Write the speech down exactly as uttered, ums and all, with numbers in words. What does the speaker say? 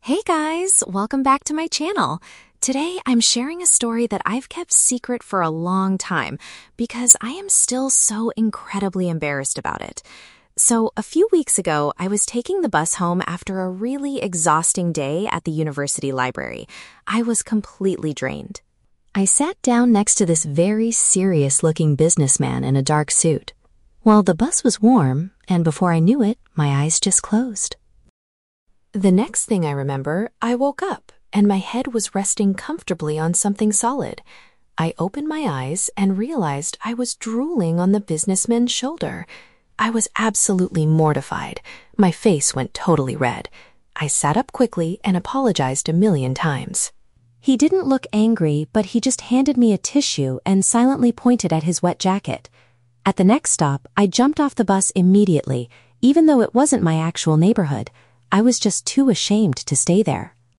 Hey guys, welcome back to my channel. Today I'm sharing a story that I've kept secret for a long time because I am still so incredibly embarrassed about it. So a few weeks ago, I was taking the bus home after a really exhausting day at the university library. I was completely drained. I sat down next to this very serious-looking businessman in a dark suit. Well, the bus was warm, and before I knew it, my eyes just closed. The next thing I remember, I woke up, and my head was resting comfortably on something solid. I opened my eyes and realized I was drooling on the businessman's shoulder. I was absolutely mortified. My face went totally red. I sat up quickly and apologized a million times. He didn't look angry, but he just handed me a tissue and silently pointed at his wet jacket. At the next stop, I jumped off the bus immediately, even though it wasn't my actual neighborhood. I was just too ashamed to stay there.